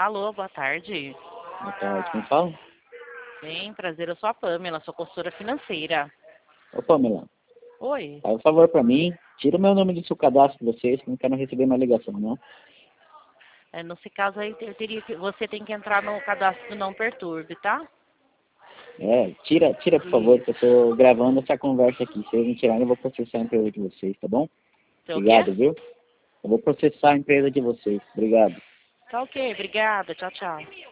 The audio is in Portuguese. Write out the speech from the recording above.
Alô, boa tarde. Boa tarde, quem fala? Bem, prazer, eu sou a Pamela, sou consultora financeira. Ô, Pamela, Oi. faz um favor pra mim, tira o meu nome do seu cadastro de vocês, que eu não quero receber mais ligação, não. Nesse caso aí, você tem que entrar no cadastro do Não Perturbe, tá? Tira, por favor, que eu tô gravando essa conversa aqui. Se vocês não tirarem, eu vou processar a empresa de vocês, tá bom? Seu o quê? Obrigado, viu? Eu vou processar a empresa de vocês. Obrigado. Tá ok, obrigada, tchau, tchau.